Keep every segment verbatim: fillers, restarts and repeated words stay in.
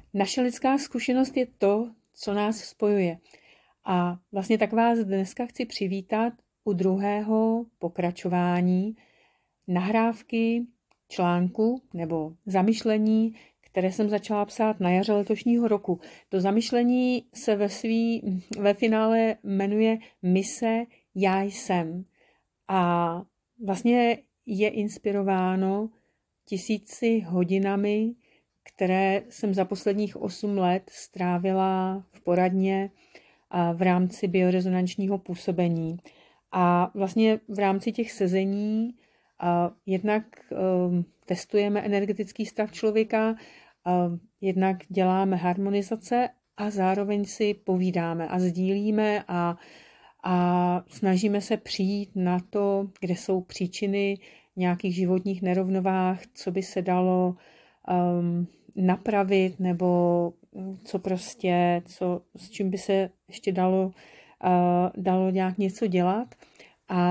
naše lidská zkušenost je to, co nás spojuje. A vlastně tak vás dneska chci přivítat u druhého pokračování nahrávky článku nebo zamyšlení, které jsem začala psát na jaře letošního roku. To zamyšlení se ve, svý, ve finále jmenuje Mise Já jsem. A vlastně je inspirováno tisíci hodinami, které jsem za posledních osm let strávila v poradně v rámci biorezonančního působení. A vlastně v rámci těch sezení jednak testujeme energetický stav člověka, jednak děláme harmonizace a zároveň si povídáme a sdílíme a, a snažíme se přijít na to, kde jsou příčiny nějakých životních nerovnovách, co by se dalo um, napravit nebo co prostě, co, s čím by se ještě dalo, uh, dalo nějak něco dělat. A,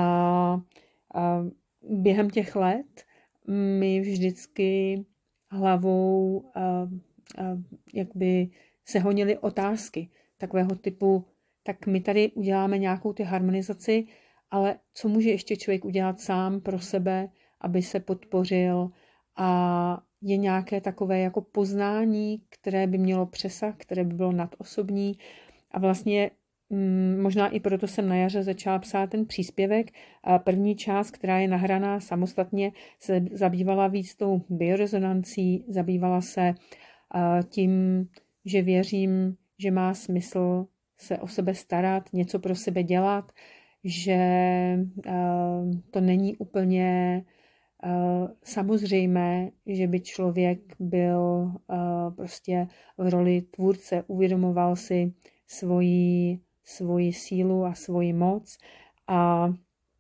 a během těch let mi vždycky hlavou uh, uh, jakby se honily otázky takového typu, tak my tady uděláme nějakou ty harmonizaci, ale co může ještě člověk udělat sám pro sebe, aby se podpořil, a je nějaké takové jako poznání, které by mělo přesah, které by bylo nadosobní. A vlastně mm, možná i proto jsem na jaře začala psát ten příspěvek. A první část, která je nahraná samostatně, se zabývala víc tou biorezonancí, zabývala se uh, tím, že věřím, že má smysl se o sebe starat, něco pro sebe dělat, že uh, to není úplně uh, samozřejmé, že by člověk byl uh, prostě v roli tvůrce, uvědomoval si svoji, svoji sílu a svoji moc, a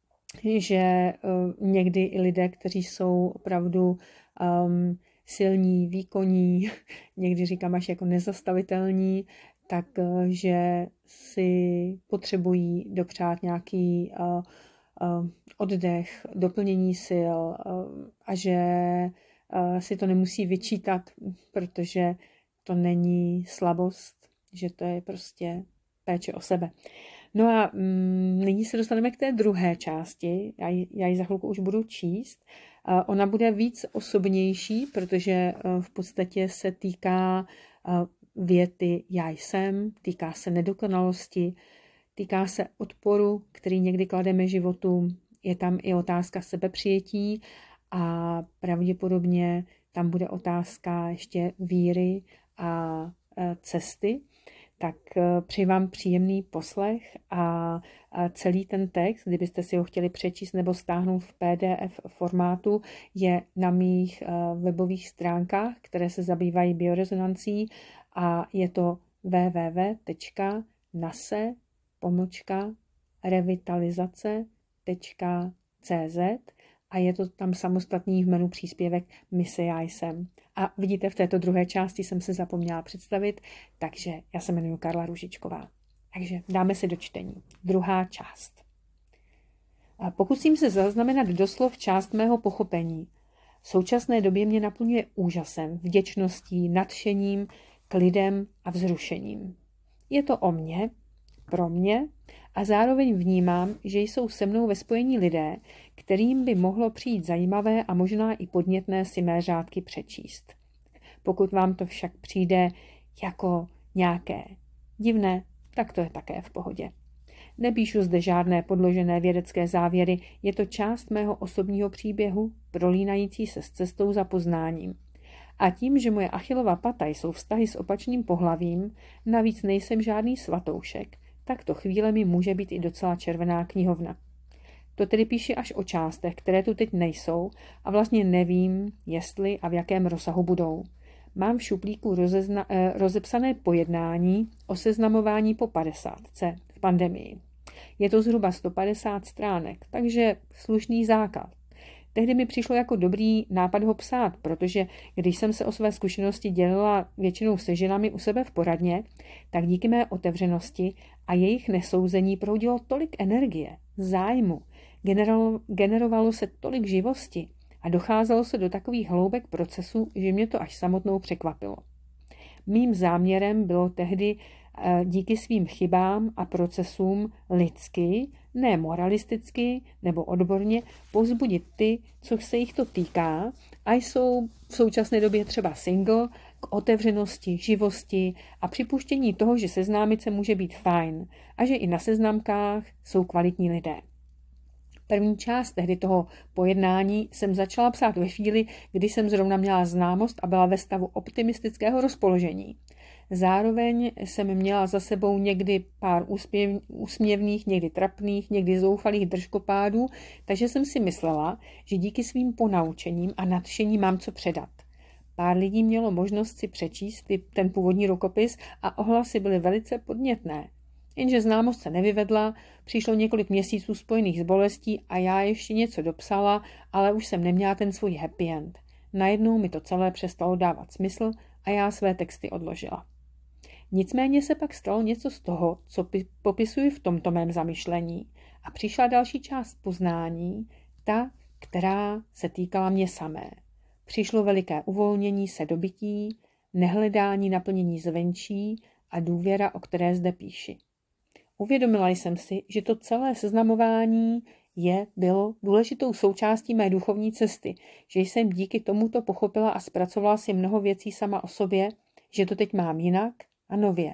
že uh, někdy i lidé, kteří jsou opravdu um, silní, výkonní, někdy říkám až jako nezastavitelní, takže si potřebují dopřát nějaký uh, uh, oddech, doplnění sil uh, a že uh, si to nemusí vyčítat, protože to není slabost, že to je prostě péče o sebe. No a mm, nyní se dostaneme k té druhé části, já ji, já ji za chvilku už budu číst. Uh, ona bude víc osobnější, protože uh, v podstatě se týká uh, věty já jsem, týká se nedokonalosti, týká se odporu, který někdy klademe životu, je tam i otázka sebepřijetí a pravděpodobně tam bude otázka ještě víry a cesty. Tak přeji vám příjemný poslech a celý ten text, kdybyste si ho chtěli přečíst nebo stáhnout v P D F formátu, je na mých webových stránkách, které se zabývají biorezonancí, a je to w w w tečka nase pomlčka revitalizace tečka c z a je to tam samostatný v menu příspěvek Mise já jsem. A vidíte, v této druhé části jsem se zapomněla představit, takže já se jmenuji Karla Růžičková. Takže dáme se do čtení. Druhá část. A pokusím se zaznamenat doslov část mého pochopení. V současné době mě naplňuje úžasem, vděčností, nadšením k lidem a vzrušením. Je to o mně, pro mě, a zároveň vnímám, že jsou se mnou ve spojení lidé, kterým by mohlo přijít zajímavé a možná i podnětné si mé řádky přečíst. Pokud vám to však přijde jako nějaké divné, tak to je také v pohodě. Nepíšu zde žádné podložené vědecké závěry, je to část mého osobního příběhu, prolínající se s cestou za poznáním. A tím, že moje Achillova pata jsou vztahy s opačným pohlavím, navíc nejsem žádný svatoušek, tak to chvílemi může být i docela červená knihovna. To tedy píši až o částech, které tu teď nejsou, a vlastně nevím, jestli a v jakém rozsahu budou. Mám v šuplíku rozezna, eh, rozepsané pojednání o seznamování po padesátce v pandemii. Je to zhruba sto padesát stránek, takže slušný základ. Tehdy mi přišlo jako dobrý nápad ho psát, protože když jsem se o své zkušenosti dělila většinou se ženami u sebe v poradně, tak díky mé otevřenosti a jejich nesouzení proudilo tolik energie, zájmu, generovalo se tolik živosti a docházelo se do takových hloubek procesů, že mě to až samotnou překvapilo. Mým záměrem bylo tehdy díky svým chybám a procesům lidsky, ne moralisticky nebo odborně, povzbudit ty, co se jich to týká a jsou v současné době třeba single, k otevřenosti, živosti a připuštění toho, že seznámit se může být fajn a že i na seznamkách jsou kvalitní lidé. První část tehdy toho pojednání jsem začala psát ve chvíli, kdy jsem zrovna měla známost a byla ve stavu optimistického rozpoložení. Zároveň jsem měla za sebou někdy pár úspěv, úsměvných, někdy trapných, někdy zoufalých držkopádů, takže jsem si myslela, že díky svým ponaučením a nadšení mám co předat. Pár lidí mělo možnost si přečíst ten původní rukopis a ohlasy byly velice podnětné. Jenže známost se nevyvedla, přišlo několik měsíců spojených s bolestí a já ještě něco dopsala, ale už jsem neměla ten svůj happy end. Najednou mi to celé přestalo dávat smysl a já své texty odložila. Nicméně se pak stalo něco z toho, co popisuji v tomto mém zamyšlení a přišla další část poznání, ta, která se týkala mě samé. Přišlo veliké uvolnění se dobytí, nehledání naplnění zvenčí a důvěra, o které zde píši. Uvědomila jsem si, že to celé seznamování je, bylo důležitou součástí mé duchovní cesty, že jsem díky tomuto pochopila a zpracovala si mnoho věcí sama o sobě, že to teď mám jinak a nově.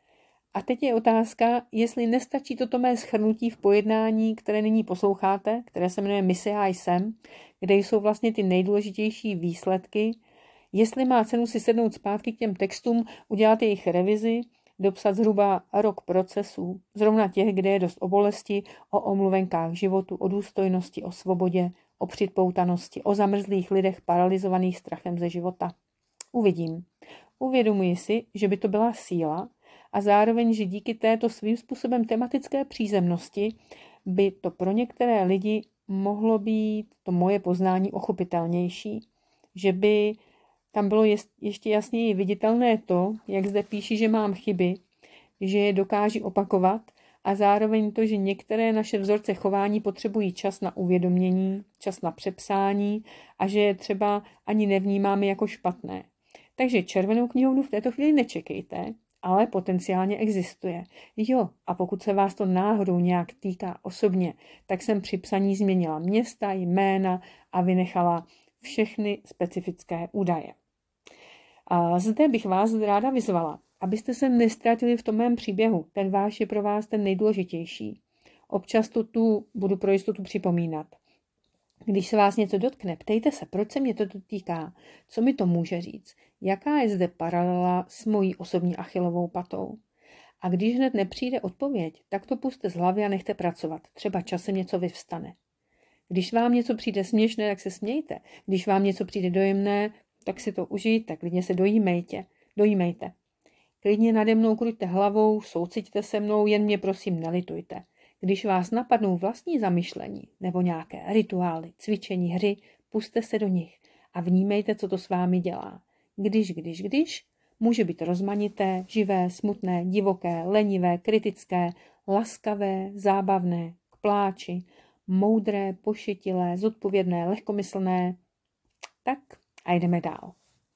A teď je otázka, jestli nestačí toto mé shrnutí v pojednání, které nyní posloucháte, které se jmenuje Mise já jsem, kde jsou vlastně ty nejdůležitější výsledky, jestli má cenu si sednout zpátky k těm textům, udělat jejich revizi, dopsat zhruba rok procesů, zrovna těch, kde je dost o bolesti, o omluvenkách životu, o důstojnosti, o svobodě, o připoutanosti, o zamrzlých lidech paralizovaných strachem ze života. Uvidím. Uvědomuji si, že by to byla síla a zároveň, že díky této svým způsobem tematické přízemnosti by to pro některé lidi mohlo být to moje poznání ochopitelnější, že by tam bylo ještě jasněji viditelné to, jak zde píši, že mám chyby, že je dokáží opakovat a zároveň to, že některé naše vzorce chování potřebují čas na uvědomění, čas na přepsání a že je třeba ani nevnímáme jako špatné. Takže červenou knihovnu v této chvíli nečekejte, ale potenciálně existuje. Jo, a pokud se vás to náhodou nějak týká osobně, tak jsem při psaní změnila města, jména a vynechala všechny specifické údaje. A zde bych vás ráda vyzvala, abyste se nestratili v tom mém příběhu. Ten váš je pro vás ten nejdůležitější. Občas to tu budu pro jistotu připomínat. Když se vás něco dotkne, ptejte se, proč se mě to týká, co mi to může říct, jaká je zde paralela s mojí osobní Achillovou patou. A když hned nepřijde odpověď, tak to puste z hlavy a nechte pracovat. Třeba časem něco vyvstane. Když vám něco přijde směšné, tak se smějte. Když vám něco přijde dojemné, tak si to užijte, klidně se dojímejte. dojímejte. Klidně nade mnou kruťte hlavou, souciťte se mnou, jen mě prosím nelitujte. Když vás napadnou vlastní zamyšlení nebo nějaké rituály, cvičení, hry, puste se do nich a vnímejte, co to s vámi dělá. Když, když, když, může být rozmanité, živé, smutné, divoké, lenivé, kritické, laskavé, zábavné, k pláči, moudré, pošetilé, zodpovědné, lehkomyslné. Tak a jdeme dál.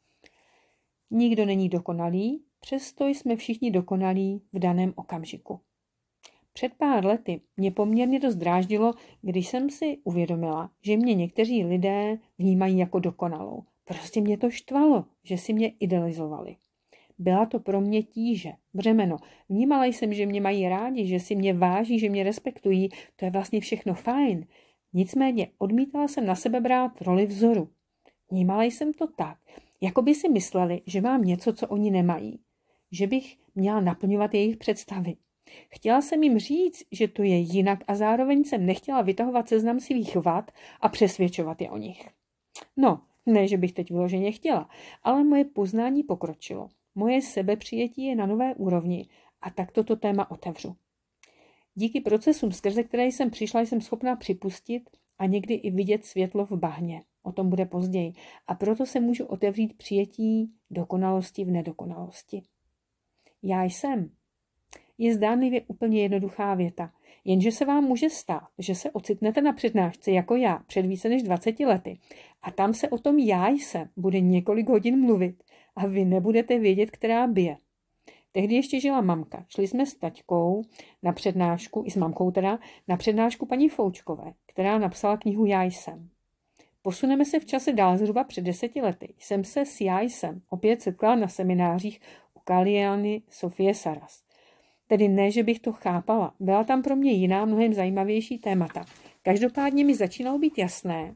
Nikdo není dokonalý, přesto jsme všichni dokonalí v daném okamžiku. Před pár lety mě poměrně dost dráždilo, když jsem si uvědomila, že mě někteří lidé vnímají jako dokonalou. Prostě mě to štvalo, že si mě idealizovali. Byla to pro mě tíže, břemeno. Vnímala jsem, že mě mají rádi, že si mě váží, že mě respektují. To je vlastně všechno fajn. Nicméně odmítala jsem na sebe brát roli vzoru. Vnímala jsem to tak, jako by si mysleli, že mám něco, co oni nemají. Že bych měla naplňovat jejich představy. Chtěla jsem jim říct, že to je jinak a zároveň jsem nechtěla vytahovat seznam svých vad a přesvědčovat je o nich. No, ne, že bych teď vyloženě chtěla, ale moje poznání pokročilo. Moje sebepřijetí je na nové úrovni a tak toto téma otevřu. Díky procesům, skrze které jsem přišla, jsem schopná připustit a někdy i vidět světlo v bahně. O tom bude později. A proto se můžu otevřít přijetí dokonalosti v nedokonalosti. Já jsem. Je zdánlivě úplně jednoduchá věta, jenže se vám může stát, že se ocitnete na přednášce jako já před více než dvaceti lety a tam se o tom já jsem bude několik hodin mluvit a vy nebudete vědět, která bije. Tehdy ještě žila mamka. Šli jsme s taťkou na přednášku, i s mamkou teda, na přednášku paní Foučkové, která napsala knihu Já jsem. Posuneme se v čase dál zhruba před deseti lety. Jsem se s Já jsem opět setkala na seminářích u Kaliany Sofie Saras. Tedy ne, že bych to chápala. Byla tam pro mě jiná, mnohem zajímavější témata. Každopádně mi začínalo být jasné,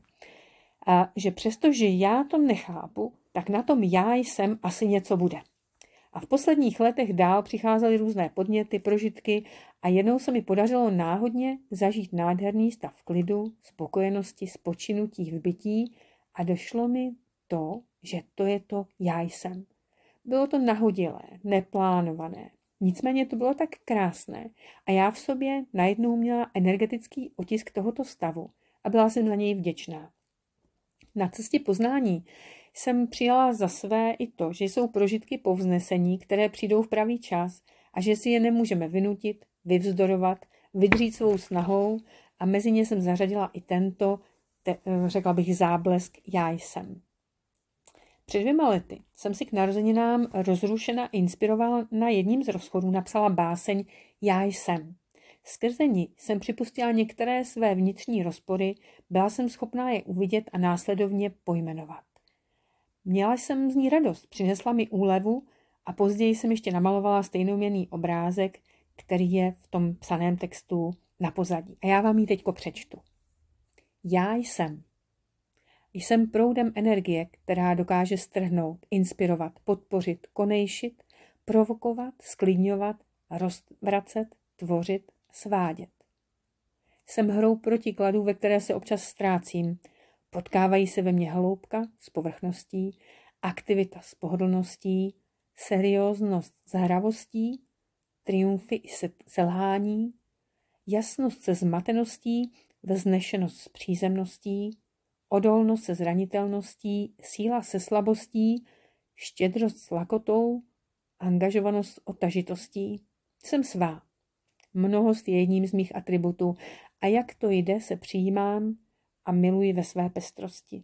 a že přestože já to nechápu, tak na tom Já jsem asi něco bude. A v posledních letech dál přicházely různé podněty, prožitky a jednou se mi podařilo náhodně zažít nádherný stav klidu, spokojenosti, spočinutí v bytí a došlo mi to, že to je to Já jsem. Bylo to nahodilé, neplánované. Nicméně to bylo tak krásné a já v sobě najednou měla energetický otisk tohoto stavu a byla jsem za něj vděčná. Na cestě poznání jsem přijala za své i to, že jsou prožitky povznesení, které přijdou v pravý čas a že si je nemůžeme vynutit, vyvzdorovat, vydřít svou snahou a mezi ně jsem zařadila i tento, te, řekla bych, záblesk Já jsem. Před dvěma lety jsem si k narozeninám rozrušena inspirovala jedním z rozchodů napsala báseň Já jsem. Skrze ní jsem připustila některé své vnitřní rozpory, byla jsem schopná je uvidět a následovně pojmenovat. Měla jsem z ní radost, přinesla mi úlevu a později jsem ještě namalovala stejnoměnný obrázek, který je v tom psaném textu na pozadí. A já vám ji teďko přečtu. Já jsem. Jsem proudem energie, která dokáže strhnout, inspirovat, podpořit, konejšit, provokovat, sklidňovat, rozvracet, tvořit, svádět. Jsem hrou protikladů, ve které se občas ztrácím. Potkávají se ve mně hloubka s povrchností, aktivita s pohodlností, serióznost s hravostí, triumfy i selhání, jasnost se zmateností, vznešenost s přízemností, odolnost se zranitelností, síla se slabostí, štědrost s lakotou, angažovanost s otažitostí. Jsem svá. Mnohost je jedním z mých atributů a jak to jde, se přijímám a miluji ve své pestrosti.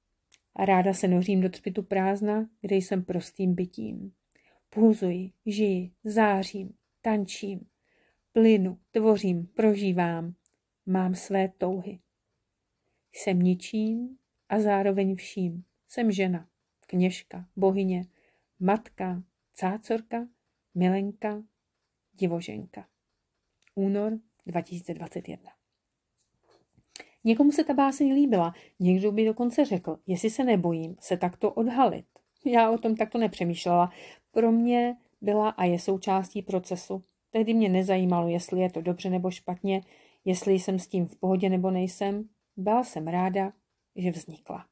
A ráda se nořím do třpitu prázdna, kde jsem prostým bytím. Pulzuji, žiji, zářím, tančím, plynu, tvořím, prožívám, mám své touhy. Jsem ničím a zároveň vším. Jsem žena, kněžka, bohyně, matka, cácorka, milenka, divoženka. Únor dva tisíce dvacet jedna. Někomu se ta báseň líbila, někdo by dokonce řekl, jestli se nebojím se takto odhalit. Já o tom takto nepřemýšlela. Pro mě byla a je součástí procesu. Tehdy mě nezajímalo, jestli je to dobře nebo špatně, jestli jsem s tím v pohodě nebo nejsem. Byla jsem ráda, že vznikla.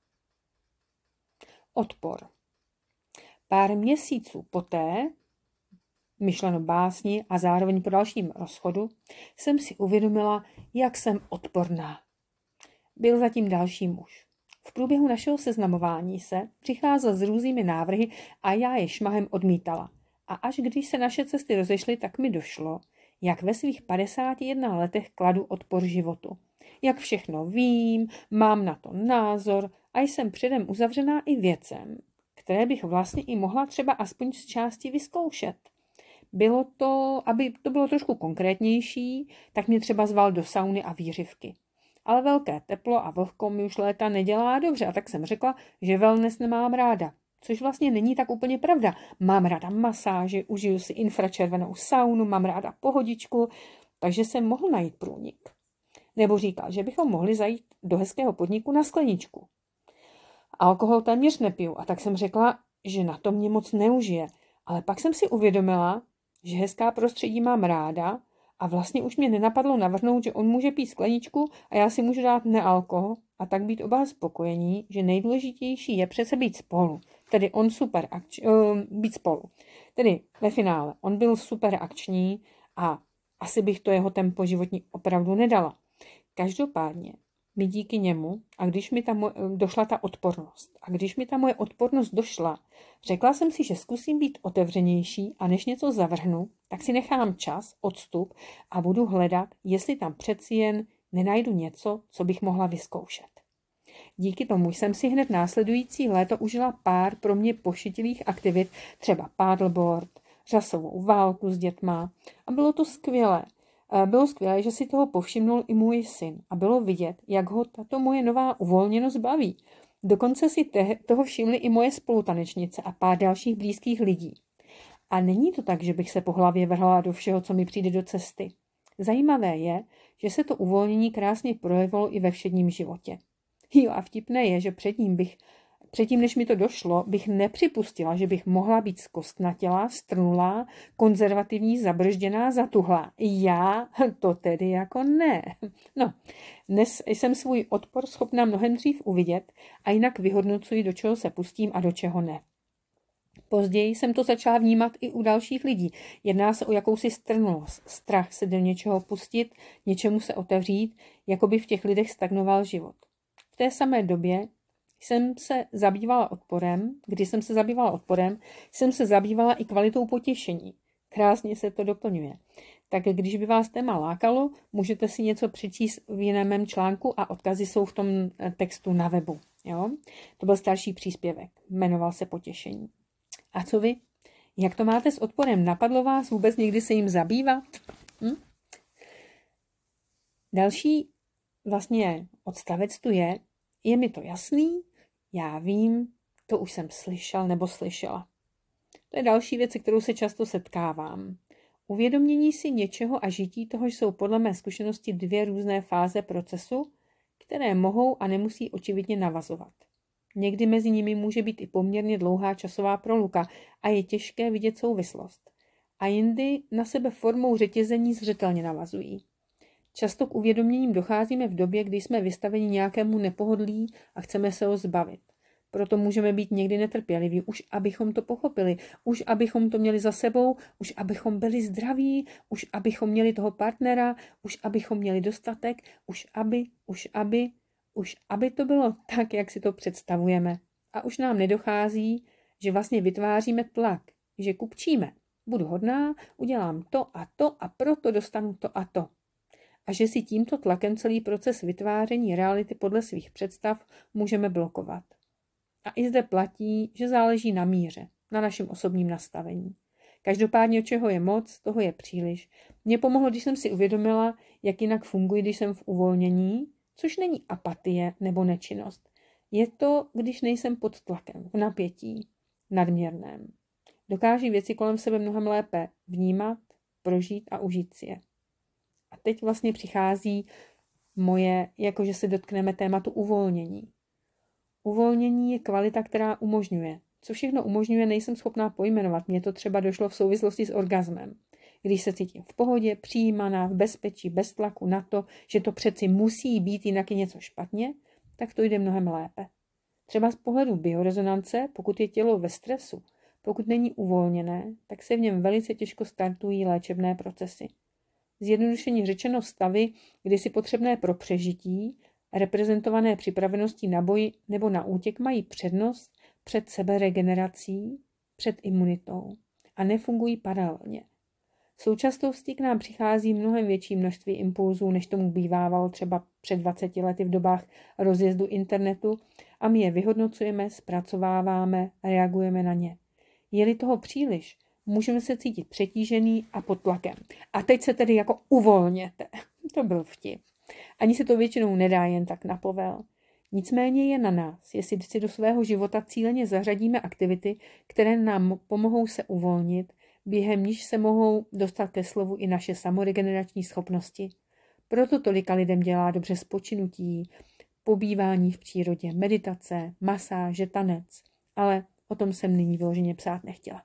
Odpor. Pár měsíců poté, myšleno básni a zároveň po dalším rozchodu, jsem si uvědomila, jak jsem odporná. Byl zatím další muž. V průběhu našeho seznamování se přicházel s různými návrhy a já je šmahem odmítala. A až když se naše cesty rozešly, tak mi došlo, jak ve svých padesáti jedna letech kladu odpor životu. Jak všechno vím, mám na to názor a jsem předem uzavřená i věcem, které bych vlastně i mohla třeba aspoň z části vyzkoušet. Bylo to, aby to bylo trošku konkrétnější, tak mě třeba zval do sauny a výřivky. Ale velké teplo a vlhko mi už léta nedělá dobře a tak jsem řekla, že wellness nemám ráda. Což vlastně není tak úplně pravda. Mám ráda masáže, užiju si infračervenou saunu, mám ráda pohodičku, takže jsem mohl najít průnik. Nebo říkal, že bychom mohli zajít do hezkého podniku na skleničku. Alkohol téměř nepiju a tak jsem řekla, že na to mě moc neužije. Ale pak jsem si uvědomila, že hezká prostředí mám ráda a vlastně už mě nenapadlo navrhnout, že on může pít skleničku a já si můžu dát nealko a tak být oba spokojení, že nejdůležitější je přece být spolu. Tedy on super akč, uh, být spolu. Tedy ve finále on byl super akční a asi bych to jeho tempo životní opravdu nedala. Každopádně mi díky němu, a když mi ta moje, došla ta odpornost, a když mi ta moje odpornost došla, řekla jsem si, že zkusím být otevřenější a než něco zavrhnu, tak si nechám čas, odstup a budu hledat, jestli tam přeci jen nenajdu něco, co bych mohla vyzkoušet. Díky tomu jsem si hned následující léto užila pár pro mě pošitilých aktivit, třeba paddleboard, řasovou válku s dětma. A bylo to skvělé. Bylo skvělé, že si toho povšimnul i můj syn a bylo vidět, jak ho tato moje nová uvolněnost baví. Dokonce si te- toho všimly i moje spolutanečnice a pár dalších blízkých lidí. A není to tak, že bych se po hlavě vrhla do všeho, co mi přijde do cesty. Zajímavé je, že se to uvolnění krásně projevilo i ve všedním životě. Jo, a vtipné je, že předtím, bych, předtím, než mi to došlo, bych nepřipustila, že bych mohla být zkostnatělá, strnulá, konzervativní, zabržděná, zatuhlá. Já to tedy jako ne. No, dnes jsem svůj odpor schopná mnohem dřív uvidět a jinak vyhodnocuji, do čeho se pustím a do čeho ne. Později jsem to začala vnímat i u dalších lidí. Jedná se o jakousi strnulost, strach se do něčeho pustit, něčemu se otevřít, jako by v těch lidech stagnoval život. V té samé době jsem se zabývala odporem, když jsem se zabývala odporem, jsem se zabývala i kvalitou potěšení. Krásně se to doplňuje. Tak když by vás téma lákalo, můžete si něco přečíst v jiném mém článku a odkazy jsou v tom textu na webu. Jo? To byl starší příspěvek, jmenoval se Potěšení. A co vy? Jak to máte s odporem? Napadlo vás vůbec někdy se jim zabývat? Hm? Další vlastně odstavec tu je, je mi to jasný, já vím, to už jsem slyšel nebo slyšela. To je další věc, se kterou se často setkávám. Uvědomění si něčeho a žití toho jsou podle mé zkušenosti dvě různé fáze procesu, které mohou a nemusí očividně navazovat. Někdy mezi nimi může být i poměrně dlouhá časová proluka a je těžké vidět souvislost. A jindy na sebe formou řetězení zřetelně navazují. Často k uvědoměním docházíme v době, kdy jsme vystaveni nějakému nepohodlí a chceme se ho zbavit. Proto můžeme být někdy netrpěliví, už abychom to pochopili, už abychom to měli za sebou, už abychom byli zdraví, už abychom měli toho partnera, už abychom měli dostatek, už aby, už aby, už aby to bylo tak, jak si to představujeme. A už nám nedochází, že vlastně vytváříme tlak, že kupčíme. Budu hodná, udělám to a to a proto dostanu to a to. A že si tímto tlakem celý proces vytváření reality podle svých představ můžeme blokovat. A i zde platí, že záleží na míře, na našem osobním nastavení. Každopádně, od čeho je moc, toho je příliš. Mně pomohlo, když jsem si uvědomila, jak jinak funguji, když jsem v uvolnění, což není apatie nebo nečinnost. Je to, když nejsem pod tlakem, v napětí, nadměrném. Dokáží věci kolem sebe mnohem lépe vnímat, prožít a užít si je. A teď vlastně přichází moje, jakože se dotkneme tématu uvolnění. Uvolnění je kvalita, která umožňuje. Co všechno umožňuje, nejsem schopná pojmenovat. Mně to třeba došlo v souvislosti s orgazmem. Když se cítím v pohodě, přijímaná, v bezpečí, bez tlaku na to, že to přeci musí být, jinak je něco špatně, tak to jde mnohem lépe. Třeba z pohledu biorezonance, pokud je tělo ve stresu, pokud není uvolněné, tak se v něm velice těžko startují léčebné procesy. Zjednodušeně řečeno stavy, kdy si potřebné pro přežití, reprezentované připraveností na boj nebo na útěk, mají přednost před seberegenerací, před imunitou a nefungují paralelně. V současnosti k nám přichází mnohem větší množství impulzů, než tomu bývávalo třeba před dvaceti lety v dobách rozjezdu internetu a my je vyhodnocujeme, zpracováváme a reagujeme na ně. Je-li toho příliš, můžeme se cítit přetížený a pod tlakem. A teď se tedy jako uvolněte. To byl vtip. Ani se to většinou nedá jen tak na povel. Nicméně je na nás, jestli si do svého života cíleně zařadíme aktivity, které nám pomohou se uvolnit, během níž se mohou dostat ke slovu i naše samoregenerační schopnosti. Proto tolika lidem dělá dobře spočinutí, pobývání v přírodě, meditace, masáže, tanec. Ale o tom jsem nyní vyloženě psát nechtěla.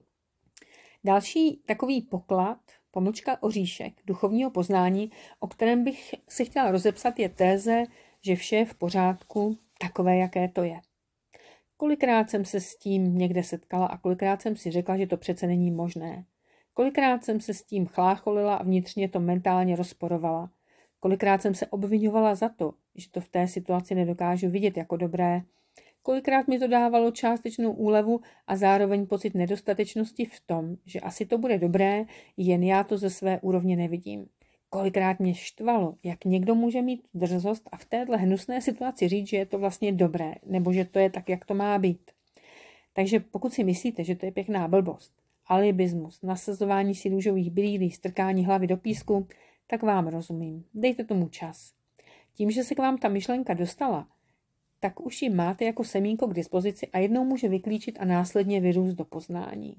Další takový poklad, pomlčka oříšek duchovního poznání, o kterém bych si chtěla rozepsat, je téze, že vše je v pořádku, takové, jaké to je. Kolikrát jsem se s tím někde setkala a kolikrát jsem si řekla, že to přece není možné. Kolikrát jsem se s tím chlácholila a vnitřně to mentálně rozporovala. Kolikrát jsem se obvinovala za to, že to v té situaci nedokážu vidět jako dobré. Kolikrát mi to dávalo částečnou úlevu a zároveň pocit nedostatečnosti v tom, že asi to bude dobré, jen já to ze své úrovně nevidím. Kolikrát mě štvalo, jak někdo může mít drzost a v téhle hnusné situaci říct, že je to vlastně dobré, nebo že to je tak, jak to má být. Takže pokud si myslíte, že to je pěkná blbost, alibismus, nasazování si růžových brýlí, strkání hlavy do písku, tak vám rozumím. Dejte tomu čas. Tím, že se k vám ta myšlenka dostala, tak už ji máte jako semínko k dispozici a jednou může vyklíčit a následně vyrůst do poznání.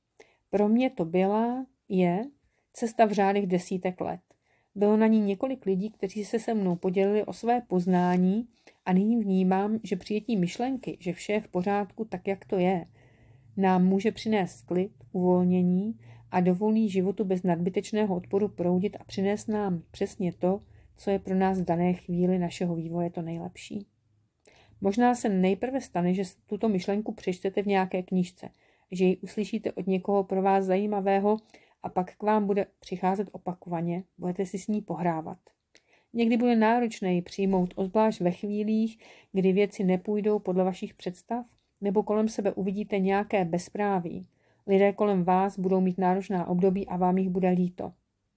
Pro mě to byla, je, cesta v řádech desítek let. Bylo na ní několik lidí, kteří se se mnou podělili o své poznání a nyní vnímám, že přijetí myšlenky, že vše je v pořádku tak, jak to je, nám může přinést klid, uvolnění a dovolí životu bez nadbytečného odporu proudit a přinést nám přesně to, co je pro nás v dané chvíli našeho vývoje to nejlepší. Možná se nejprve stane, že tuto myšlenku přečtete v nějaké knížce, že ji uslyšíte od někoho pro vás zajímavého a pak k vám bude přicházet opakovaně, budete si s ní pohrávat. Někdy bude náročné ji přijmout, obzvlášť ve chvílích, kdy věci nepůjdou podle vašich představ, nebo kolem sebe uvidíte nějaké bezpráví. Lidé kolem vás budou mít náročná období a vám jich bude líto.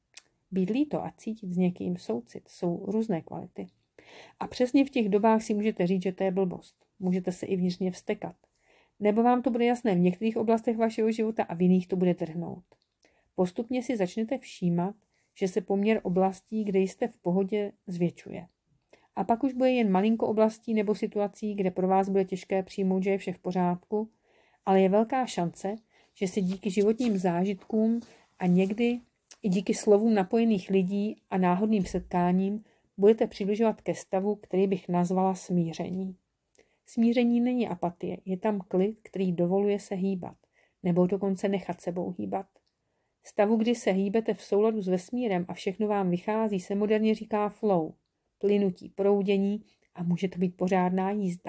Být líto a cítit s někým soucit jsou různé kvality. A přesně v těch dobách si můžete říct, že to je blbost. Můžete se i vnitřně vztekat. Nebo vám to bude jasné v některých oblastech vašeho života a v jiných to bude trhnout. Postupně si začnete všímat, že se poměr oblastí, kde jste v pohodě, zvětšuje. A pak už bude jen malinko oblastí nebo situací, kde pro vás bude těžké přijmout, že je vše v pořádku, ale je velká šance, že se díky životním zážitkům a někdy i díky slovům napojených lidí a náhodným setkáním budete přibližovat ke stavu, který bych nazvala smíření. Smíření není apatie, je tam klid, který dovoluje se hýbat, nebo dokonce nechat sebou hýbat. Stavu, kdy se hýbete v souladu s vesmírem a všechno vám vychází, se moderně říká flow, plynutí, proudění a může to být pořádná jízda.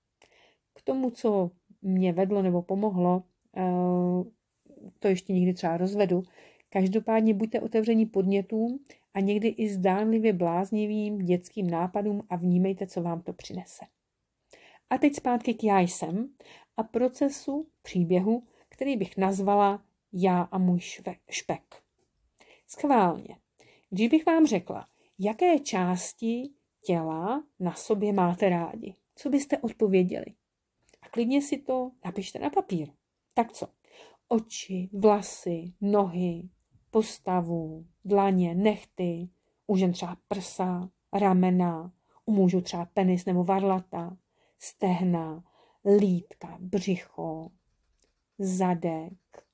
K tomu, co mě vedlo nebo pomohlo, to ještě někdy třeba rozvedu, každopádně buďte otevření podnětům a někdy i zdánlivě bláznivým dětským nápadům a vnímejte, co vám to přinese. A teď zpátky k já jsem a procesu, příběhu, který bych nazvala já a můj špek. Schválně. Když bych vám řekla, jaké části těla na sobě máte rádi, co byste odpověděli? A klidně si to napište na papír. Tak co? Oči, vlasy, nohy, postavu, dlaně, nehty, u žen třeba prsa, ramena, u mužů třeba penis nebo varlata, stehna, lítka, břicho, zadek,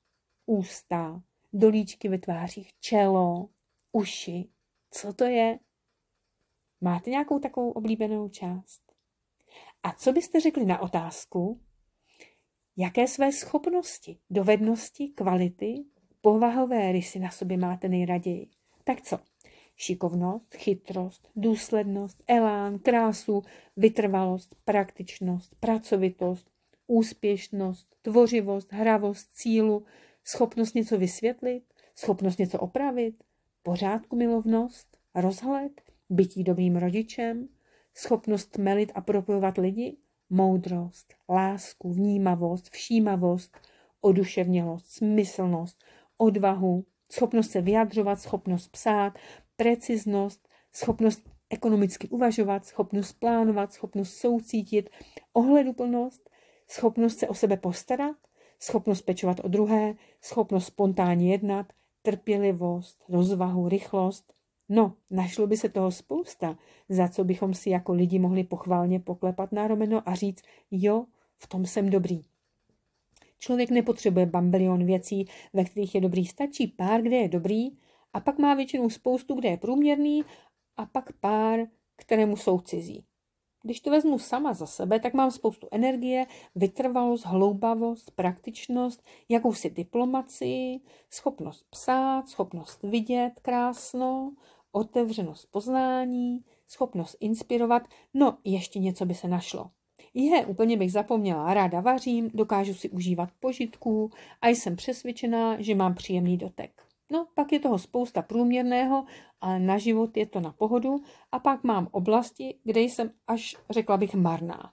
ústa, dolíčky ve tvářích, čelo, uši. Co to je? Máte nějakou takovou oblíbenou část? A co byste řekli na otázku, jaké své schopnosti, dovednosti, kvality, povahové rysy na sobě máte nejraději? Tak co? Šikovnost, chytrost, důslednost, elán, krásu, vytrvalost, praktičnost, pracovitost, úspěšnost, tvořivost, hravost, cílu, schopnost něco vysvětlit, schopnost něco opravit, pořádku milovnost, rozhled, bytí dobrým rodičem, schopnost melit a propojovat lidi, moudrost, lásku, vnímavost, všímavost, oduševnělost, smyslnost, odvahu, schopnost se vyjadřovat, schopnost psát, preciznost, schopnost ekonomicky uvažovat, schopnost plánovat, schopnost soucítit, ohleduplnost, schopnost se o sebe postarat, schopnost pečovat o druhé, schopnost spontánně jednat, trpělivost, rozvahu, rychlost. No, našlo by se toho spousta, za co bychom si jako lidi mohli pochválně poklepat na rameno a říct, jo, v tom jsem dobrý. Člověk nepotřebuje bambilion věcí, ve kterých je dobrý, stačí pár, kde je dobrý, a pak má většinou spoustu, kde je průměrný, a pak pár, kterému jsou cizí. Když to vezmu sama za sebe, tak mám spoustu energie, vytrvalost, hloubavost, praktičnost, jakousi diplomacii, schopnost psát, schopnost vidět krásno, otevřenost poznání, schopnost inspirovat, no ještě něco by se našlo. Je, úplně bych zapomněla, ráda vařím, dokážu si užívat požitků a jsem přesvědčená, že mám příjemný dotek. No, pak je toho spousta průměrného, ale na život je to na pohodu a pak mám oblasti, kde jsem až, řekla bych, marná.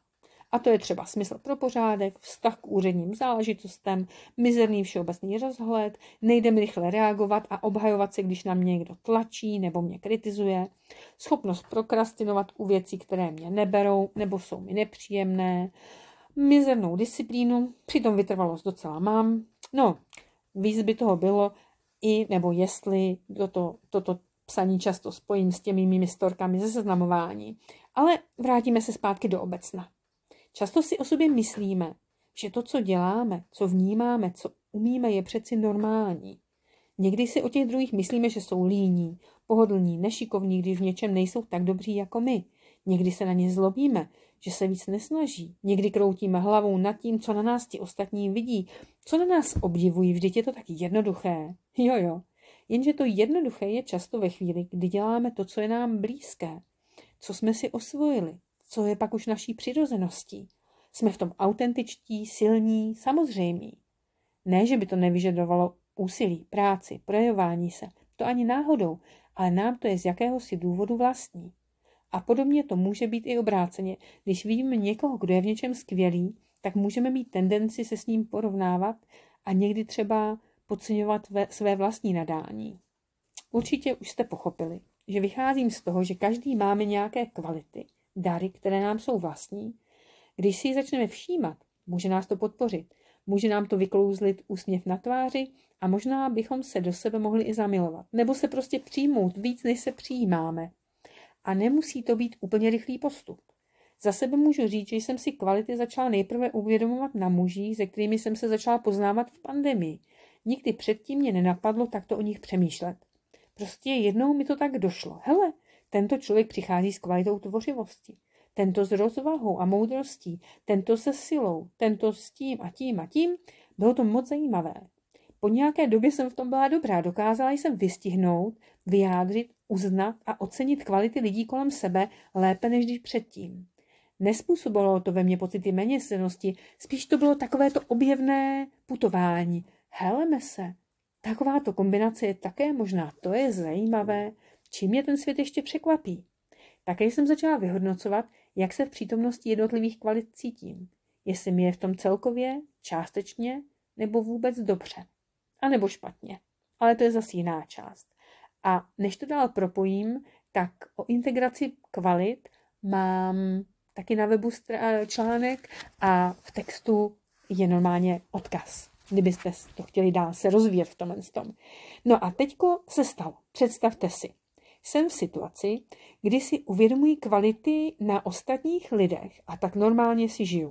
A to je třeba smysl pro pořádek, vztah k úředním záležitostem, mizerný všeobecný rozhled, nejde mi rychle reagovat a obhajovat se, když na mě někdo tlačí nebo mě kritizuje, schopnost prokrastinovat u věcí, které mě neberou nebo jsou mi nepříjemné, mizernou disciplínu, přitom vytrvalost docela mám. No, víc by toho bylo i, nebo jestli toto, toto psaní často spojím s těmi mými storkami ze seznamování. Ale vrátíme se zpátky do obecna. Často si o sobě myslíme, že to, co děláme, co vnímáme, co umíme, je přeci normální. Někdy si o těch druhých myslíme, že jsou líní, pohodlní, nešikovní, když v něčem nejsou tak dobří jako my. Někdy se na ně zlobíme, že se víc nesnaží. Někdy kroutíme hlavou nad tím, co na nás ti ostatní vidí, co na nás obdivují. Vždyť je to tak jednoduché. Jo, jo. Jenže to jednoduché je často ve chvíli, kdy děláme to, co je nám blízké, co jsme si osvojili, co je pak už naší přirozeností. Jsme v tom autentičtí, silní, samozřejmí. Ne, že by to nevyžadovalo úsilí, práci, projevování se, to ani náhodou, ale nám to je z jakéhosi důvodu vlastní. A podobně to může být i obráceně. Když vidíme někoho, kdo je v něčem skvělý, tak můžeme mít tendenci se s ním porovnávat a někdy třeba podceňovat své vlastní nadání. Určitě už jste pochopili, že vycházím z toho, že každý máme nějaké kvality, dary, které nám jsou vlastní. Když si ji začneme všímat, může nás to podpořit, může nám to vyklouzlit úsměv na tváři a možná bychom se do sebe mohli i zamilovat, nebo se prostě přijmout víc, než se přijímáme. A nemusí to být úplně rychlý postup. Za sebe můžu říct, že jsem si kvality začala nejprve uvědomovat na mužích, se kterými jsem se začala poznávat v pandemii. Nikdy předtím mě nenapadlo takto o nich přemýšlet. Prostě jednou mi to tak došlo. Hele, tento člověk přichází s kvalitou tvořivosti. Tento s rozvahou a moudrostí, tento se silou, tento s tím a tím a tím. Bylo to moc zajímavé. Po nějaké době jsem v tom byla dobrá. Dokázala jsem vystihnout, vyjádřit, uznat a ocenit kvality lidí kolem sebe lépe než když předtím. Nespůsobilo to ve mně pocity méněcennosti, spíš to bylo takovéto objevné putování. Heleme se. Takováto kombinace je také možná, to je zajímavé, čím mě ten svět ještě překvapí. Také jsem začala vyhodnocovat, jak se v přítomnosti jednotlivých kvalit cítím. Jestli mi je v tom celkově, částečně, nebo vůbec dobře. A nebo špatně. Ale to je zase jiná část. A než to dál propojím, tak o integraci kvalit mám taky na webu článek a v textu je normálně odkaz, kdybyste to chtěli dál se rozvíjet v tomhle tom. No a teďko se stalo. Představte si. Jsem v situaci, kdy si uvědomuji kvality na ostatních lidech a tak normálně si žiju.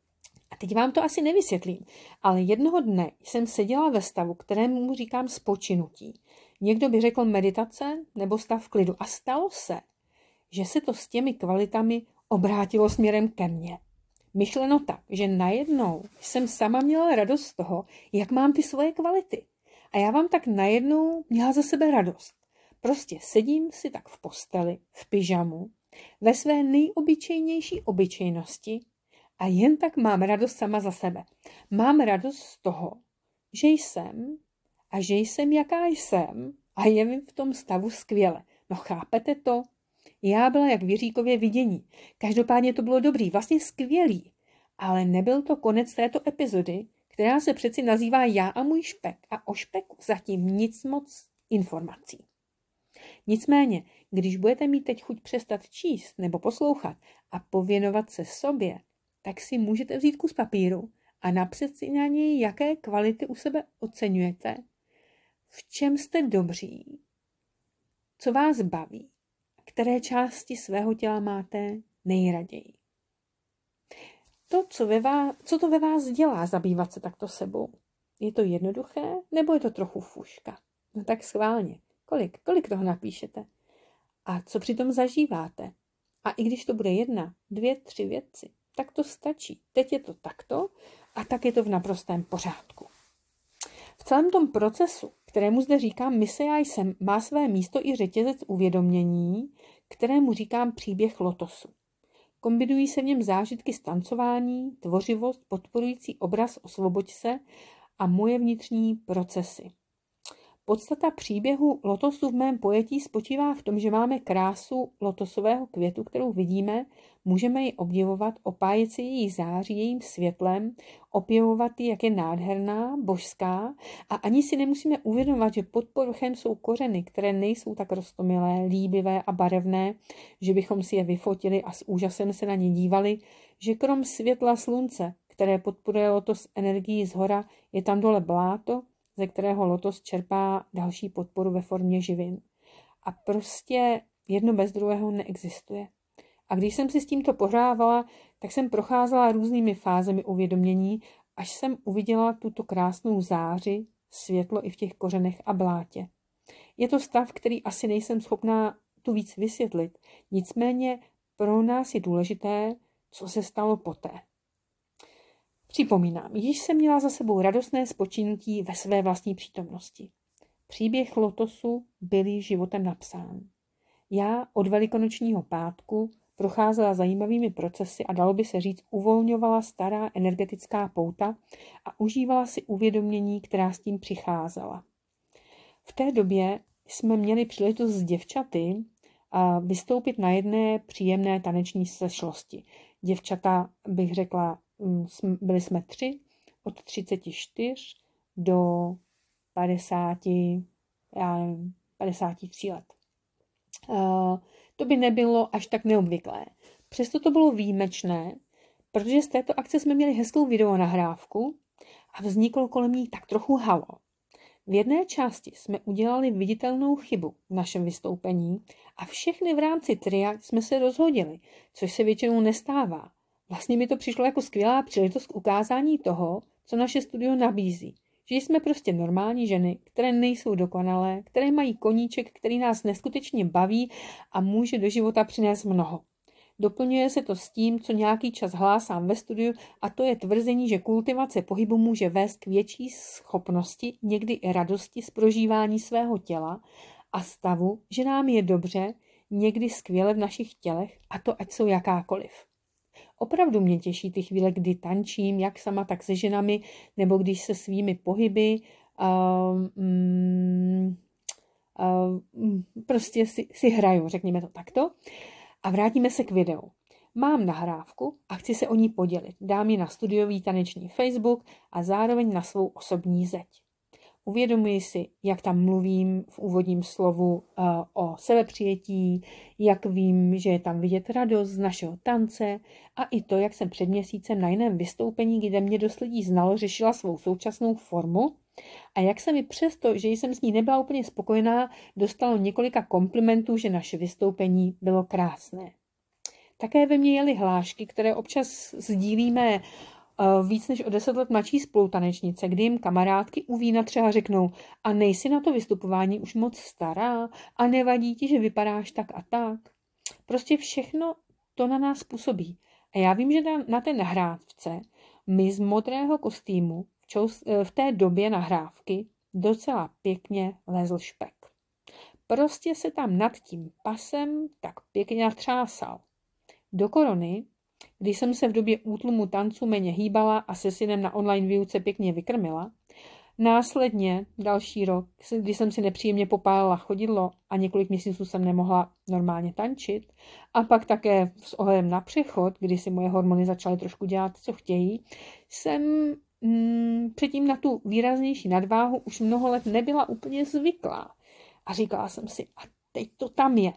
A teď vám to asi nevysvětlím, ale jednoho dne jsem seděla ve stavu, kterému říkám spočinutí. Někdo by řekl meditace nebo stav klidu. A stalo se, že se to s těmi kvalitami obrátilo směrem ke mně. Myšleno tak, že najednou jsem sama měla radost z toho, jak mám ty svoje kvality. A já vám tak najednou měla za sebe radost. Prostě sedím si tak v posteli, v pyžamu, ve své nejobyčejnější obyčejnosti a jen tak mám radost sama za sebe. Mám radost z toho, že jsem a že jsem jaká jsem a je mi v tom stavu skvěle. No chápete to? Já byla jak v Jiříkově vidění. Každopádně to bylo dobrý, vlastně skvělý. Ale nebyl to konec této epizody, která se přeci nazývá Já a můj špek. A o špeku zatím nic moc informací. Nicméně, když budete mít teď chuť přestat číst nebo poslouchat a pověnovat se sobě, tak si můžete vzít kus papíru a napsat si na něj, jaké kvality u sebe oceňujete, v čem jste dobří, co vás baví, které části svého těla máte nejraději. To, co, ve vás, co to ve vás dělá zabývat se takto sebou? Je to jednoduché, nebo je to trochu fuška? No tak schválně. Kolik? Kolik toho napíšete? A co přitom zažíváte? A i když to bude jedna, dvě, tři věci, tak to stačí. Teď je to takto a tak je to v naprostém pořádku. V celém tom procesu, kterému zde říkám mise já jsem, má své místo i řetězec uvědomění, kterému říkám příběh lotosu. Kombinují se v něm zážitky z tancování, tvořivost, podporující obraz o svoboď se a moje vnitřní procesy. Podstata příběhu lotosu v mém pojetí spočívá v tom, že máme krásu lotosového květu, kterou vidíme, můžeme ji obdivovat, opájet si její září jejím světlem, opěvovat ji, jak je nádherná, božská a ani si nemusíme uvědomovat, že pod povrchem jsou kořeny, které nejsou tak roztomilé, líbivé a barevné, že bychom si je vyfotili a s úžasem se na ně dívali, že krom světla slunce, které podporuje lotos energií zhora, je tam dole bláto, ze kterého lotos čerpá další podporu ve formě živin. A prostě jedno bez druhého neexistuje. A když jsem si s tímto pohrávala, tak jsem procházela různými fázemi uvědomění, až jsem uviděla tuto krásnou záři, světlo i v těch kořenech a blátě. Je to stav, který asi nejsem schopná tu víc vysvětlit, nicméně pro nás je důležité, co se stalo poté. Připomínám, již jsem měla za sebou radostné spočinutí ve své vlastní přítomnosti. Příběh lotosu byl již životem napsán. Já od velikonočního pátku procházela zajímavými procesy a dalo by se říct, uvolňovala stará energetická pouta a užívala si uvědomění, která s tím přicházela. V té době jsme měli příležitost s děvčaty vystoupit na jedné příjemné taneční sešlosti. Děvčata, bych řekla, byli jsme tři, od třiceti čtyř do padesáti, já nevím, padesáti tří let. Uh, to by nebylo až tak neobvyklé. Přesto to bylo výjimečné, protože z této akce jsme měli hezkou videonahrávku a vzniklo kolem ní tak trochu halo. V jedné části jsme udělali viditelnou chybu v našem vystoupení a všechny v rámci tria jsme se rozhodili, což se většinou nestává. Vlastně mi to přišlo jako skvělá příležitost k ukázání toho, co naše studio nabízí. Že jsme prostě normální ženy, které nejsou dokonalé, které mají koníček, který nás neskutečně baví a může do života přinést mnoho. Doplňuje se to s tím, co nějaký čas hlásám ve studiu, a to je tvrzení, že kultivace pohybu může vést k větší schopnosti, někdy i radosti z prožívání svého těla a stavu, že nám je dobře, někdy skvěle v našich tělech, a to ať jsou jakákoliv. Opravdu mě těší ty chvíle, kdy tančím, jak sama, tak se ženami, nebo když se svými pohyby uh, um, uh, prostě si, si hraju, řekněme to takto. A vrátíme se k videu. Mám nahrávku a chci se o ní podělit. Dám ji na studiový taneční Facebook a zároveň na svou osobní zeď. Uvědomuji si, jak tam mluvím v úvodním slovu uh, o sebepřijetí, jak vím, že je tam vidět radost z našeho tance a i to, jak jsem před měsícem na jiném vystoupení, kde mě dost lidí znalo, řešila svou současnou formu a jak se mi přesto, že jsem s ní nebyla úplně spokojená, dostalo několika komplimentů, že naše vystoupení bylo krásné. Také ve mně jeli hlášky, které občas sdílíme víc než o deset let mladší spolutanečnice, kdy jim kamarádky u vína třeba řeknou: a nejsi na to vystupování už moc stará a nevadí ti, že vypadáš tak a tak. Prostě všechno to na nás působí. A já vím, že na té nahrávce mi z modrého kostýmu v té době nahrávky docela pěkně lezl špek. Prostě se tam nad tím pasem tak pěkně natřásal. Do korony, když jsem se v době útlumu tancu méně hýbala a se synem na online výuce pěkně vykrmila, následně další rok, kdy jsem si nepříjemně popálila chodidlo a několik měsíců jsem nemohla normálně tančit, a pak také s ohledem na přechod, kdy si moje hormony začaly trošku dělat, co chtějí, jsem mm, předtím na tu výraznější nadváhu už mnoho let nebyla úplně zvyklá. A říkala jsem si, a teď to tam je.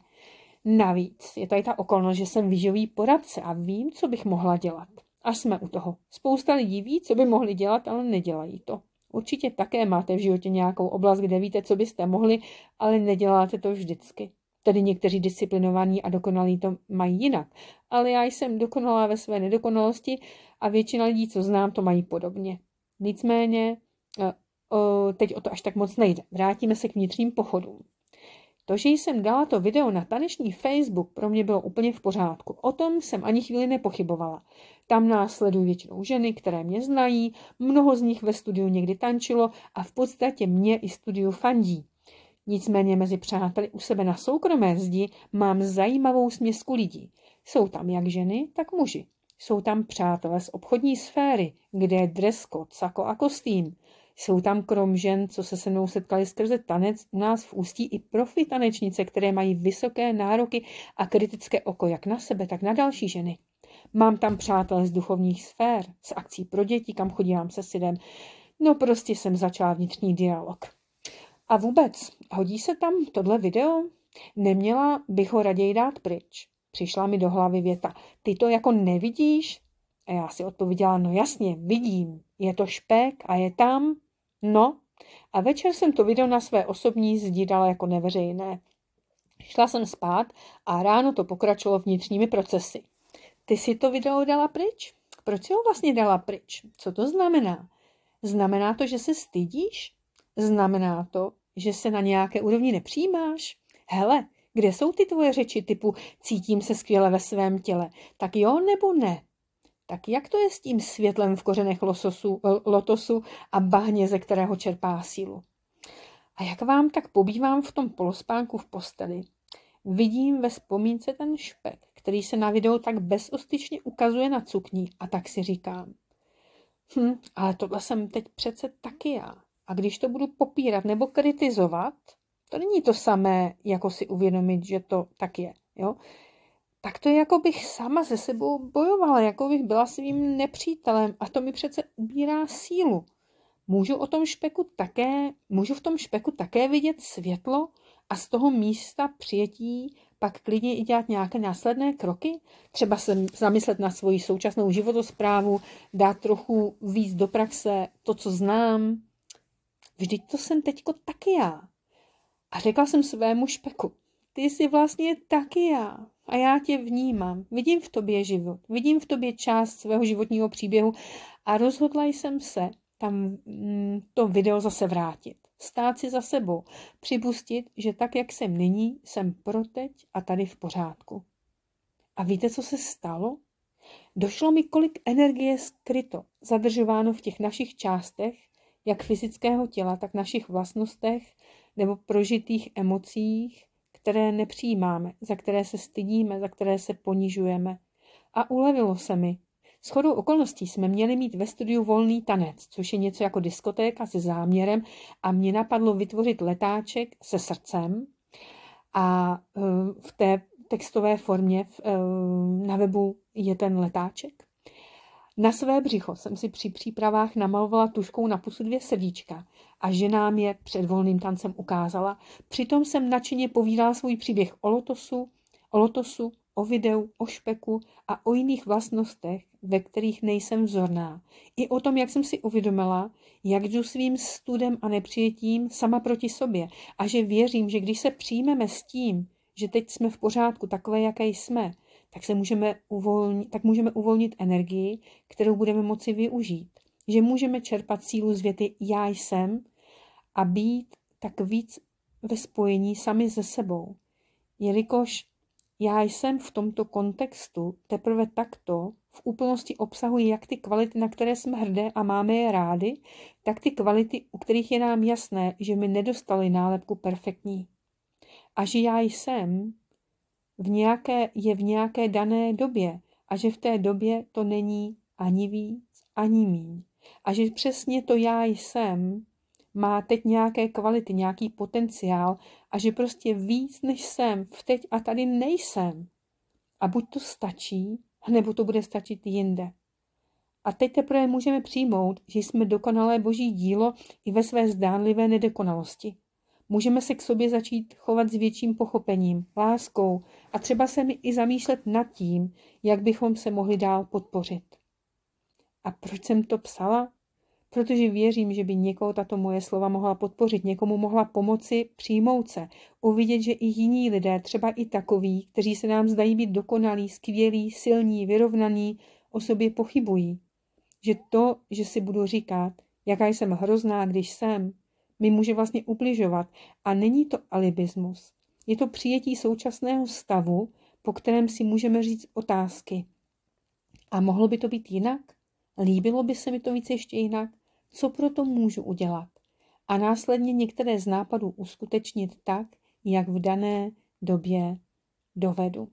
Navíc je tady ta okolnost, že jsem výživový poradce a vím, co bych mohla dělat. A jsme u toho. Spousta lidí ví, co by mohli dělat, ale nedělají to. Určitě také máte v životě nějakou oblast, kde víte, co byste mohli, ale neděláte to vždycky. Tedy někteří disciplinovaní a dokonalí to mají jinak. Ale já jsem dokonalá ve své nedokonalosti a většina lidí, co znám, to mají podobně. Nicméně teď o to až tak moc nejde. Vrátíme se k vnitřním pochodům. To, že jsem dala to video na taneční Facebook, pro mě bylo úplně v pořádku. O tom jsem ani chvíli nepochybovala. Tam nás sledují většinou ženy, které mě znají, mnoho z nich ve studiu někdy tančilo a v podstatě mě i studiu fandí. Nicméně mezi přáteli u sebe na soukromé zdi mám zajímavou směsku lidí. Jsou tam jak ženy, tak muži. Jsou tam přátelé z obchodní sféry, kde je dress code, sako a kostým. Jsou tam krom žen, co se se mnou setkali skrze tanec, u nás v Ústí i profi tanečnice, které mají vysoké nároky a kritické oko jak na sebe, tak na další ženy. Mám tam přátelé z duchovních sfér, z akcí pro děti, kam chodím se sydem. No prostě jsem začala vnitřní dialog. A vůbec, hodí se tam tohle video? Neměla bych ho raději dát pryč. Přišla mi do hlavy věta, ty to jako nevidíš? A já si odpověděla, no jasně, vidím, je to špek a je tam. No, a večer jsem to video na své osobní zdi dala jako neveřejné. Šla jsem spát a ráno to pokračovalo vnitřními procesy. Ty si to video dala pryč? Proč si ho vlastně dala pryč? Co to znamená? Znamená to, že se stydíš? Znamená to, že se na nějaké úrovni nepřijímáš? Hele, kde jsou ty tvoje řeči typu cítím se skvěle ve svém těle? Tak jo nebo ne? Tak jak to je s tím světlem v kořenech lososu, lotosu a bahně, ze kterého čerpá sílu? A jak vám tak pobývám v tom polospánku v posteli, vidím ve vzpomínce ten špek, který se na videu tak bezostyčně ukazuje na cukni a tak si říkám, hm, ale tohle jsem teď přece taky já. A když to budu popírat nebo kritizovat, to není to samé, jako si uvědomit, že to tak je, jo? Tak to je, jako bych sama se sebou bojovala, jako bych byla svým nepřítelem a to mi přece ubírá sílu. Můžu o tom špeku také, můžu v tom špeku také vidět světlo a z toho místa přijetí pak klidně i dělat nějaké následné kroky? Třeba se zamyslet na svoji současnou životosprávu, dát trochu víc do praxe to, co znám. Vždyť to jsem teďko taky já. A řekla jsem svému špeku, ty jsi vlastně taky já. A já tě vnímám, vidím v tobě život, vidím v tobě část svého životního příběhu a rozhodla jsem se tam to video zase vrátit. Stát si za sebou, připustit, že tak, jak jsem nyní, jsem pro teď a tady v pořádku. A víte, co se stalo? Došlo mi, kolik energie skryto, zadržováno v těch našich částech, jak fyzického těla, tak našich vlastnostech nebo prožitých emocích, které nepřijímáme, za které se stydíme, za které se ponižujeme. A ulevilo se mi. Shodou okolností jsme měli mít ve studiu volný tanec, což je něco jako diskotéka se záměrem a mě napadlo vytvořit letáček se srdcem a v té textové formě na webu je ten letáček. Na své břicho jsem si při přípravách namalovala tužkou na pusu dvě srdíčka a ženám je před volným tancem ukázala. Přitom jsem nadšeně povídala svůj příběh o lotosu, o lotosu, o videu, o špeku a o jiných vlastnostech, ve kterých nejsem vzorná. I o tom, jak jsem si uvědomila, jak jdu svým studem a nepřijetím sama proti sobě a že věřím, že když se přijmeme s tím, že teď jsme v pořádku takové, jaké jsme, tak se můžeme uvolnit, tak můžeme uvolnit energii, kterou budeme moci využít. Že můžeme čerpat sílu z věty já jsem a být tak víc ve spojení sami se sebou. Jelikož já jsem v tomto kontextu teprve takto v úplnosti obsahuji jak ty kvality, na které jsme hrdé a máme je rádi, tak ty kvality, u kterých je nám jasné, že mi nedostali nálepku perfektní. A že já jsem v nějaké, je v nějaké dané době a že v té době to není ani víc, ani míň. A že přesně to já jsem má teď nějaké kvality, nějaký potenciál a že prostě víc než jsem v teď a tady nejsem. A buď to stačí, nebo to bude stačit jinde. A teď teprve můžeme přijmout, že jsme dokonalé boží dílo i ve své zdánlivé nedokonalosti. Můžeme se k sobě začít chovat s větším pochopením, láskou a třeba se mi i zamýšlet nad tím, jak bychom se mohli dál podpořit. A proč jsem to psala? Protože věřím, že by někoho tato moje slova mohla podpořit, někomu mohla pomoci přijmout se, uvidět, že i jiní lidé, třeba i takoví, kteří se nám zdají být dokonalí, skvělí, silní, vyrovnaní, o sobě pochybují. Že to, že si budu říkat, jaká jsem hrozná, když jsem, mi může vlastně ubližovat. A není to alibismus. Je to přijetí současného stavu, po kterém si můžeme říct otázky. A mohlo by to být jinak? Líbilo by se mi to víc ještě jinak? Co pro to můžu udělat? A následně některé z nápadů uskutečnit tak, jak v dané době dovedu.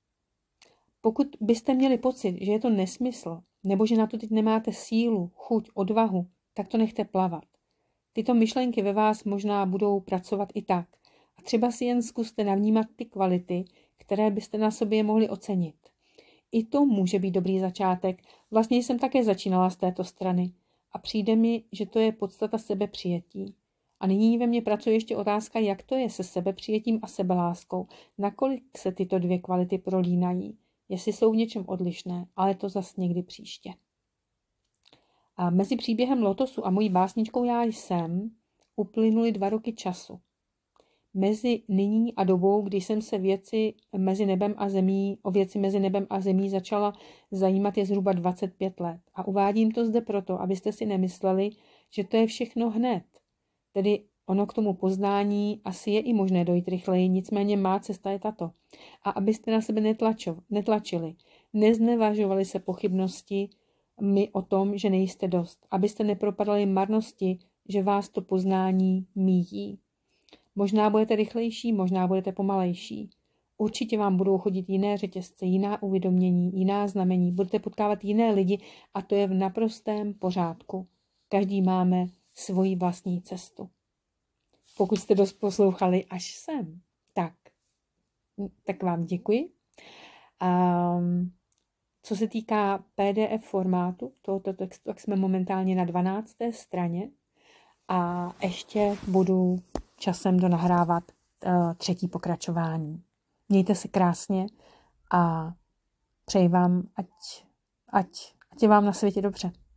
Pokud byste měli pocit, že je to nesmysl, nebo že na to teď nemáte sílu, chuť, odvahu, tak to nechte plavat. Tyto myšlenky ve vás možná budou pracovat i tak. A třeba si jen zkuste navnímat ty kvality, které byste na sobě mohli ocenit. I to může být dobrý začátek. Vlastně jsem také začínala z této strany. A přijde mi, že to je podstata sebepřijetí. A nyní ve mně pracuje ještě otázka, jak to je se sebepřijetím a sebeláskou. Nakolik se tyto dvě kvality prolínají. Jestli jsou v něčem odlišné, ale to zas někdy příště. A mezi příběhem Lotosu a mojí básničkou Já jsem uplynuly dva roky času. Mezi nyní a dobou, kdy jsem se věci mezi nebem a zemí, o věci mezi nebem a zemí začala zajímat, je zhruba dvacet pět let. A uvádím to zde proto, abyste si nemysleli, že to je všechno hned. Tedy ono k tomu poznání asi je i možné dojít rychleji, nicméně má cesta je tato. A abyste na sebe netlačo, netlačili, neznevažovali se pochybnosti mi o tom, že nejste dost, abyste nepropadali marnosti, že vás to poznání míjí. Možná budete rychlejší, možná budete pomalejší. Určitě vám budou chodit jiné řetězce, jiná uvědomění, jiná znamení, budete potkávat jiné lidi a to je v naprostém pořádku. Každý máme svoji vlastní cestu. Pokud jste dost poslouchali až sem, tak, tak vám děkuji. Um, co se týká P D F formátu tohoto textu, tak jsme momentálně na dvanácté straně a ještě budu časem donahrávat uh, třetí pokračování. Mějte se krásně a přeji vám, ať, ať, ať je vám na světě dobře.